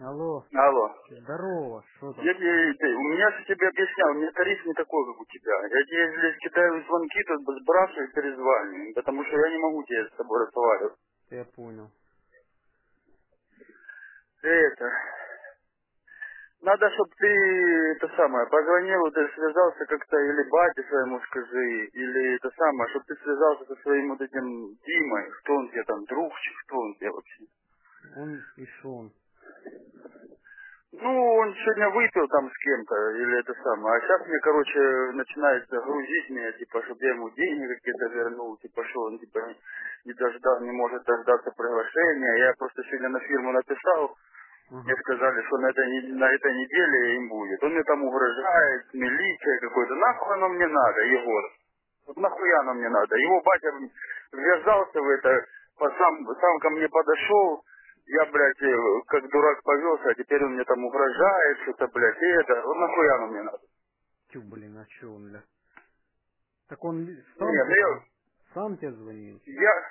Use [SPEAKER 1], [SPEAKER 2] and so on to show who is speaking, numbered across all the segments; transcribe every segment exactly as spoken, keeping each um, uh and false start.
[SPEAKER 1] Алло,
[SPEAKER 2] Алло.
[SPEAKER 1] здорово, что там?
[SPEAKER 2] Я, тебе- ты- у меня же тебе объяснял, у меня тариф не такой, как у тебя. Я тебе, если кидаю звонки, то сбрасываю и перезваниваю, потому что я не могу тебе с тобой разговаривать.
[SPEAKER 1] Я понял.
[SPEAKER 2] Это, надо, чтобы ты, это самое, позвонил, ты связался как-то, или бате своему скажи, или это самое, чтобы ты связался со своим вот этим Димой, кто он тебе там, друг, кто он тебе вообще.
[SPEAKER 1] Он и шо он?
[SPEAKER 2] Ну, он сегодня выпил там с кем-то, или это самое. А сейчас мне, короче, начинается грузить меня, типа, чтобы я ему деньги какие-то вернул, типа, что он, типа, не, не дождал, не может дождаться приглашения. Я просто сегодня на фирму написал, мне
[SPEAKER 1] Ага.
[SPEAKER 2] сказали, что на этой, не- на этой неделе им будет. Он мне там угрожает, милиция какой-то. Нахуй оно мне надо, Егор? Вот нахуя оно мне надо? Его батя ввязался в это, по- сам, сам ко мне подошел, я, блядь, э, как дурак повелся, а теперь он мне там угрожает, что-то, блядь, и это. Вот нахуя оно мне надо?
[SPEAKER 1] Тю, блин, а чё он, бля? Так он ли- сам
[SPEAKER 2] Не, ну
[SPEAKER 1] тебе,
[SPEAKER 2] я,
[SPEAKER 1] сам тебе звонил?
[SPEAKER 2] я,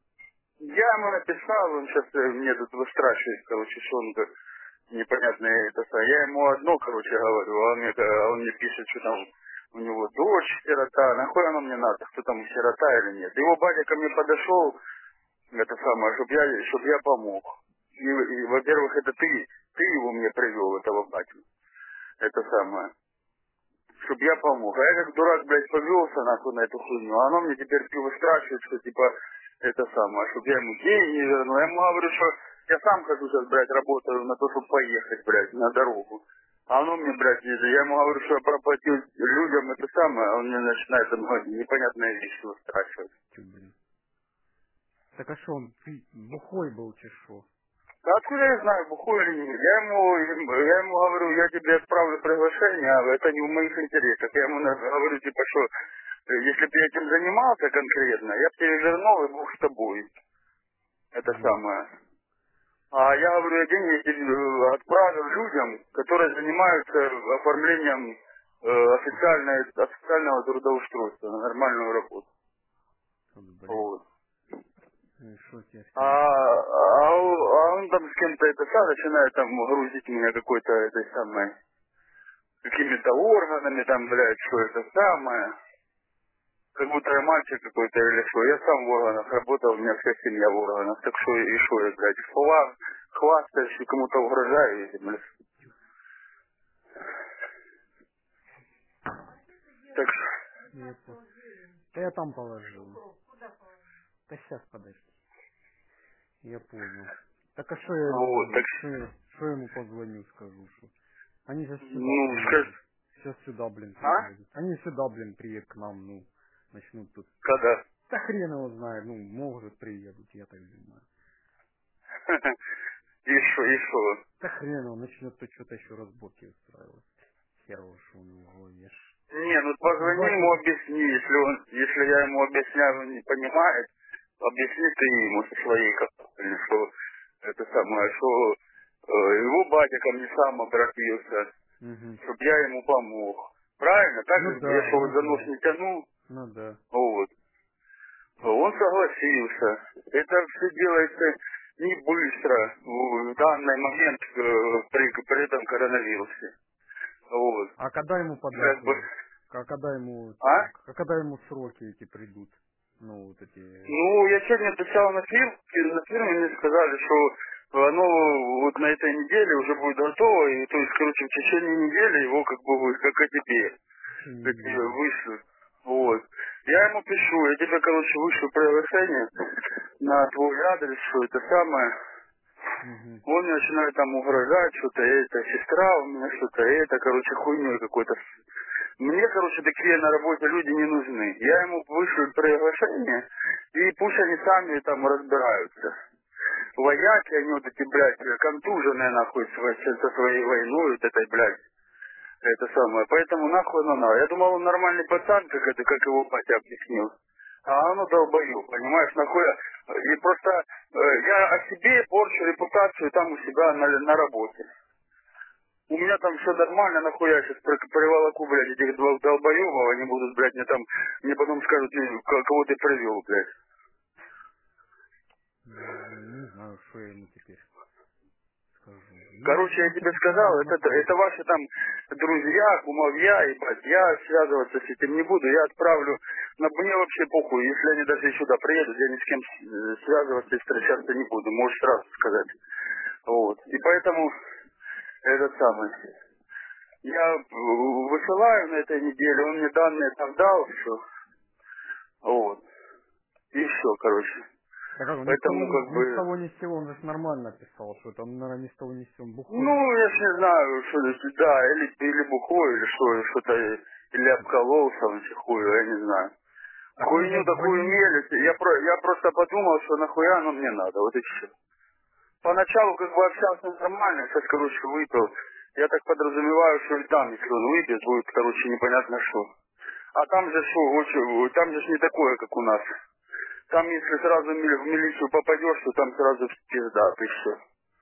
[SPEAKER 2] я ему написал, он сейчас мне тут выстрашивает, короче, что он как непонятное это. са- Я ему одно, короче, говорю, а он мне, а он мне пишет, что там у него дочь сирота, нахуй оно мне надо, кто там сирота или нет. Его батя ко мне подошел, это самое, чтобы я, чтоб я помог. И, и, во-первых, это ты, ты его мне привел, этого батю. Это самое. Чтоб я помог. А я как дурак, блядь, повелся нахуй на эту хуйню. А оно мне теперь пиво спрашивает, что типа это самое, чтоб я ему деньги вернул. Я ему говорю, что я сам хочу сейчас, блядь, работаю на то, чтобы поехать, блядь, на дорогу. А оно мне, блядь, не- я ему говорю, что я проплатил людям это самое, а он мне начинает там непонятные вещи спрашивать.
[SPEAKER 1] Тю, блин. Так а шо он, ты бухой был, че шо?
[SPEAKER 2] Да откуда я знаю, бухой или нет? Я ему, я ему говорю, я тебе отправлю приглашение, а это не в моих интересах. Я ему на- говорю, типа, что э, если бы я этим занимался конкретно, я бы тебе вернул, и бог с тобой. Это
[SPEAKER 1] Ага.
[SPEAKER 2] самое. А я говорю, я деньги эти, э, отправлю людям, которые занимаются оформлением э, официальной, официального трудоустройства на нормальную работу.
[SPEAKER 1] Вот, блин.
[SPEAKER 2] Вот.
[SPEAKER 1] Ну и шо тебе с
[SPEAKER 2] А,
[SPEAKER 1] ним?
[SPEAKER 2] а, он а он там с кем-то это сам начинает там грузить меня какой-то этой самой какими-то органами там, блядь, что это самое. Как будто я мальчик какой-то или что. Я сам в органах работал, у меня вся семья в органах. Так что и что я, блядь, хва, хвастаюсь и кому-то угрожаю этим, блядь. Так что,
[SPEAKER 1] Я понял. Да я там положил. Да сейчас, подожди. Я понял. Так а что я
[SPEAKER 2] вот, так,
[SPEAKER 1] ему, что я, что я ему позвоню, скажу, что? Они сейчас сюда
[SPEAKER 2] ну, скажи,
[SPEAKER 1] приедут. Сейчас сюда, блин,
[SPEAKER 2] а?
[SPEAKER 1] приедут. Они сюда, блин, приедут к нам, ну, начнут тут.
[SPEAKER 2] Когда?
[SPEAKER 1] Да хрен его знает, ну, может приедут, я так думаю.
[SPEAKER 2] И что, и что?
[SPEAKER 1] Да хрен его, начнет тут что-то еще разборки устраивать. Хер его, что у него в голове. ж.
[SPEAKER 2] Не, ну
[SPEAKER 1] Ну,
[SPEAKER 2] позвони ему,
[SPEAKER 1] батя,
[SPEAKER 2] объясни, если он, если я ему объясняю, он не понимает, объясни ты ему со своей капитали, что это самое, что э, его батя ко мне сам обратился,
[SPEAKER 1] угу.
[SPEAKER 2] чтобы я ему помог. Правильно? Так
[SPEAKER 1] Ну
[SPEAKER 2] же, я
[SPEAKER 1] да,
[SPEAKER 2] что
[SPEAKER 1] ну
[SPEAKER 2] за нос
[SPEAKER 1] да,
[SPEAKER 2] не тянул,
[SPEAKER 1] ну да.
[SPEAKER 2] вот. Он согласился. Это все делается не быстро в данный момент э, при, при этом коронавирусе. Вот.
[SPEAKER 1] А когда ему
[SPEAKER 2] Как бы,
[SPEAKER 1] подать, а когда ему,
[SPEAKER 2] а?
[SPEAKER 1] а когда ему сроки эти придут? Ну, вот эти,
[SPEAKER 2] Ну, я сегодня писал на фирму, на фирме мне сказали, что оно вот на этой неделе уже будет готово, и то есть, короче, в течение недели его как бы будет, как и тебе,
[SPEAKER 1] в течение
[SPEAKER 2] как тебе
[SPEAKER 1] недели.
[SPEAKER 2] вышлют. Вот. Я ему пишу, я тебе, короче, вышлю приглашение на твой адрес, что это самое.
[SPEAKER 1] Угу.
[SPEAKER 2] Он мне начинает там угрожать, что-то это, сестра у меня, что-то это, короче, хуйней какой-то. Мне, короче, такие на работе люди не нужны. Я ему вышлю приглашение, и пусть они сами там разбираются. Вояки, они вот эти, блядь, контуженные, нахуй, со со своей войной, вот этой, блядь, это самое. Поэтому нахуй оно надо. Я думал, он нормальный пацан, как это, как его батя объяснил. А оно долбоёб, понимаешь, нахуя. И просто э, я о себе порчу репутацию там у себя на, на работе. У меня там все нормально, нахуя я сейчас приволоку, блядь, этих двух долбоёбов, они будут, блядь, мне там, мне потом скажут, «Э, к- кого ты привел, блядь.
[SPEAKER 1] Ну, не знаю, что я ему теперь скажу. Я
[SPEAKER 2] Короче, я
[SPEAKER 1] просто
[SPEAKER 2] тебе
[SPEAKER 1] почему
[SPEAKER 2] сказал, это,
[SPEAKER 1] знакомый.
[SPEAKER 2] это ваши там друзья, кумовья, ебать, я связываться с этим не буду, я отправлю, на мне вообще похуй, если они даже и сюда приедут, я ни с кем э, связываться и встречаться не буду, можешь сразу сказать. Вот, и поэтому этот самый, я э, высылаю на этой неделе, он мне данные там дал, все, вот, и все, короче.
[SPEAKER 1] Так как он ни с того,
[SPEAKER 2] Поэтому как
[SPEAKER 1] ни с
[SPEAKER 2] бы
[SPEAKER 1] того ни с сего, он же ж нормально писал, что это он, наверное, ни с того ни с сего он бухой.
[SPEAKER 2] ну, я ж не знаю, что это, да, или, или бухой, или что, что-то, или обкололся, он хуй, я не знаю.
[SPEAKER 1] Так он
[SPEAKER 2] Хуйню
[SPEAKER 1] же
[SPEAKER 2] такую
[SPEAKER 1] звонит.
[SPEAKER 2] мелет, я, про, я просто подумал, что нахуя оно мне надо, вот и все. Поначалу как бы общался нормально, сейчас, короче, выпил. Я так подразумеваю, что и там, если он выпьет, будет, короче, непонятно что. А там же что, очень, там же ж не такое, как у нас. Там, если сразу в мили- в милицию попадешь, то там сразу пизда, ты все.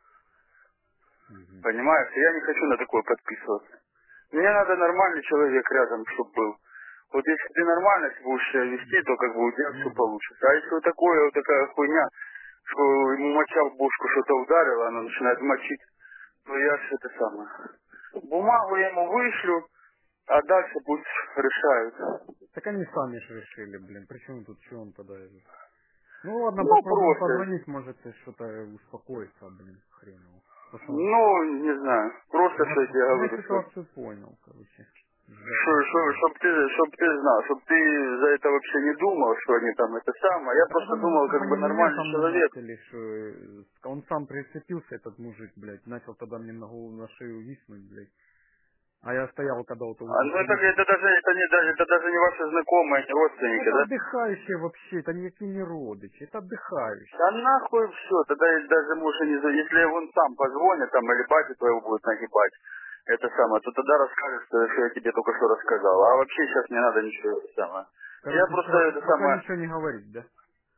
[SPEAKER 1] Мгм.
[SPEAKER 2] Понимаешь, я не хочу на такое подписываться. Мне надо нормальный человек рядом, чтобы был. Вот если ты нормально будешь себя вести, то как бы у тебя все
[SPEAKER 1] Ну да.
[SPEAKER 2] получится. А если вот такое, вот такая хуйня, что ему моча в бошку что-то ударило, она начинает мочить, то я ж это самое. Бумагу я ему вышлю, а дальше пусть решают.
[SPEAKER 1] Так они сами же решили, блин, причем тут что он подает? Ну ладно,
[SPEAKER 2] Ну,
[SPEAKER 1] попробуем
[SPEAKER 2] просто.
[SPEAKER 1] позвонить, может и что-то успокоится, блин, хрен его. Потому что он-
[SPEAKER 2] Ну, не знаю. Просто,
[SPEAKER 1] я,
[SPEAKER 2] что я тебе
[SPEAKER 1] я
[SPEAKER 2] говорю, что
[SPEAKER 1] ситуацию понял, короче. Ждать
[SPEAKER 2] Что, что,
[SPEAKER 1] ничего.
[SPEAKER 2] чтоб ты, чтоб ты знал, чтоб ты за это вообще не думал, что они там это самое. Я
[SPEAKER 1] Так
[SPEAKER 2] просто
[SPEAKER 1] это может,
[SPEAKER 2] думал,
[SPEAKER 1] чтобы
[SPEAKER 2] как бы
[SPEAKER 1] они меня
[SPEAKER 2] нормальный
[SPEAKER 1] там не
[SPEAKER 2] человек.
[SPEAKER 1] начали, что э, он сам прицепился, этот мужик, блядь, начал тогда мне на голову, на шею виснуть, блядь. А я стоял когда вот
[SPEAKER 2] А, ну это,
[SPEAKER 1] у
[SPEAKER 2] это даже это не даже это даже не ваши знакомые, не родственники,
[SPEAKER 1] это
[SPEAKER 2] да?
[SPEAKER 1] отдыхающие вообще, это никакие не родичи, это
[SPEAKER 2] Да
[SPEAKER 1] отдыхающие.
[SPEAKER 2] нахуй все, тогда и даже можешь и не за- если он сам позвонит там или батя твоего будет нагибать, это самое, то тогда расскажешь, что что я тебе только что рассказал. А вообще сейчас не надо ничего это самое. Я
[SPEAKER 1] Короче,
[SPEAKER 2] просто
[SPEAKER 1] что,
[SPEAKER 2] это
[SPEAKER 1] пока
[SPEAKER 2] самое.
[SPEAKER 1] ничего не говорить, да?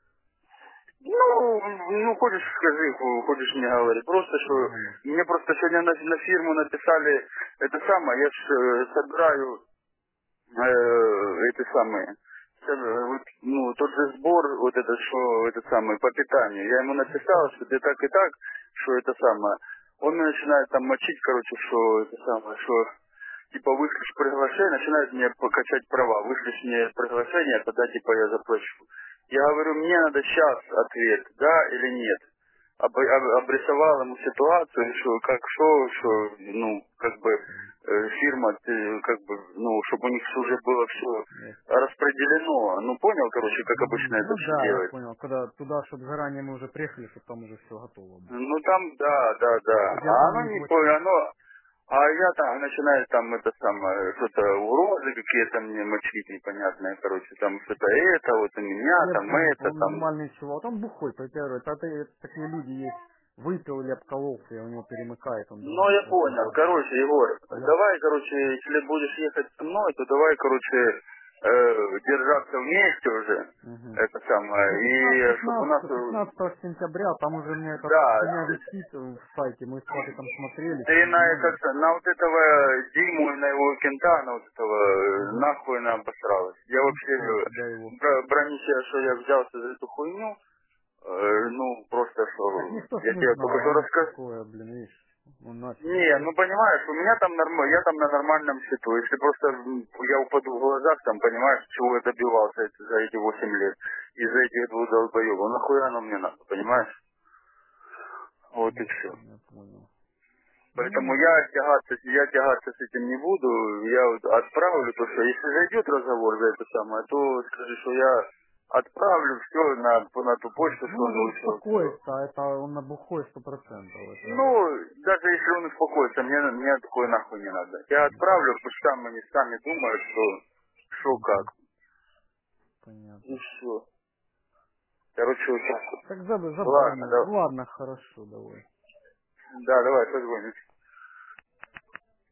[SPEAKER 2] Ну, ну, хочешь скажи, ху- хочешь мне говори. Просто, что
[SPEAKER 1] Ну, ну.
[SPEAKER 2] мне просто сегодня на, на фирму написали это самое, я ж э, собираю э, эти самые, э, вот, ну, тот же сбор, вот это, что, этот самый, по питанию. Я ему написал, что ты так и так, что это самое. Он мне начинает там мочить, короче, что это самое, что типа вышлешь приглашение, начинает мне покачать права, вышлешь мне приглашение, тогда типа я заплачу. Я говорю, мне надо сейчас ответ, да или нет. Об- об- обрисовал ему ситуацию, что как что, что, ну, как бы э, фирма, ты, как бы, ну, чтобы у них всё уже было все
[SPEAKER 1] Yes.
[SPEAKER 2] распределено. Ну, понял, короче, как обычно
[SPEAKER 1] Мгм.
[SPEAKER 2] это
[SPEAKER 1] Ну
[SPEAKER 2] все
[SPEAKER 1] да, я
[SPEAKER 2] делается.
[SPEAKER 1] понял. Когда туда, чтобы заранее мы уже приехали, чтобы там уже все готово было.
[SPEAKER 2] Ну там, да, да, да.
[SPEAKER 1] Чтоб я
[SPEAKER 2] А
[SPEAKER 1] там
[SPEAKER 2] оно
[SPEAKER 1] не
[SPEAKER 2] не
[SPEAKER 1] платил.
[SPEAKER 2] понял, оно, а я там начинаю там это самое, что-то угрозы какие-то мне мочить непонятные, короче, там что-то это, вот у меня,
[SPEAKER 1] Я
[SPEAKER 2] там
[SPEAKER 1] понял,
[SPEAKER 2] это,
[SPEAKER 1] он
[SPEAKER 2] там.
[SPEAKER 1] нормальный чувак. Он бухой, по-первых. Это, это такие люди есть. Выпил или обкололся, и у него перемыкает, он
[SPEAKER 2] Ну,
[SPEAKER 1] других
[SPEAKER 2] я
[SPEAKER 1] просто
[SPEAKER 2] понял.
[SPEAKER 1] бухой.
[SPEAKER 2] Короче, Егор,
[SPEAKER 1] Я...
[SPEAKER 2] давай, короче, если будешь ехать со мной, то давай, короче, э, держаться вместе уже,
[SPEAKER 1] Мгм.
[SPEAKER 2] это самое, и чтобы у нас,
[SPEAKER 1] пятнадцатого
[SPEAKER 2] э,
[SPEAKER 1] пятнадцатого сентября, там уже мне эта
[SPEAKER 2] да,
[SPEAKER 1] хуйня висит в сайте, мы с папой там смотрели,
[SPEAKER 2] ты
[SPEAKER 1] все
[SPEAKER 2] на
[SPEAKER 1] нормально.
[SPEAKER 2] этот, на вот этого Диму и на его кента, на вот этого, э,
[SPEAKER 1] Угу.
[SPEAKER 2] нахуй нам обосралась. Я
[SPEAKER 1] Ну
[SPEAKER 2] вообще
[SPEAKER 1] все,
[SPEAKER 2] э,
[SPEAKER 1] тогда его.
[SPEAKER 2] бра- бронюсь, я, что я взялся за эту хуйню, э, ну, просто,
[SPEAKER 1] Так
[SPEAKER 2] что
[SPEAKER 1] никто ж
[SPEAKER 2] я
[SPEAKER 1] не
[SPEAKER 2] тебе только
[SPEAKER 1] знал,
[SPEAKER 2] что
[SPEAKER 1] оно ж
[SPEAKER 2] рассказал.
[SPEAKER 1] такое, блин, видишь, он начал.
[SPEAKER 2] Не, ну понимаешь, у меня там норм... я там на нормальном счету. Если просто м, я упаду в глазах, там понимаешь, чего я добивался эти- за эти восемь лет. Из-за этих двух долбоебов. Нахуя оно мне надо, понимаешь? Вот и все.
[SPEAKER 1] Я понял.
[SPEAKER 2] Поэтому
[SPEAKER 1] Ну,
[SPEAKER 2] я тягаться, я тягаться с этим не буду. Я вот отправлю то, что если зайдет разговор за это самое, то скажи, что я отправлю все на, на ту почту,
[SPEAKER 1] ну
[SPEAKER 2] что
[SPEAKER 1] он
[SPEAKER 2] он
[SPEAKER 1] же
[SPEAKER 2] вышел. Все.
[SPEAKER 1] успокоится, а это он на бухой сто процентов. Это...
[SPEAKER 2] Ну, даже если он успокоится, мне, мне такое нахуй не надо. Я отправлю, пусть там они сами думают, что, что как.
[SPEAKER 1] Мгм.
[SPEAKER 2] И
[SPEAKER 1] Понятно.
[SPEAKER 2] все. Короче, вот так вот.
[SPEAKER 1] Так заб-
[SPEAKER 2] Ладно,
[SPEAKER 1] забанил.
[SPEAKER 2] да,
[SPEAKER 1] Ладно, хорошо, давай.
[SPEAKER 2] да, давай, позвоним.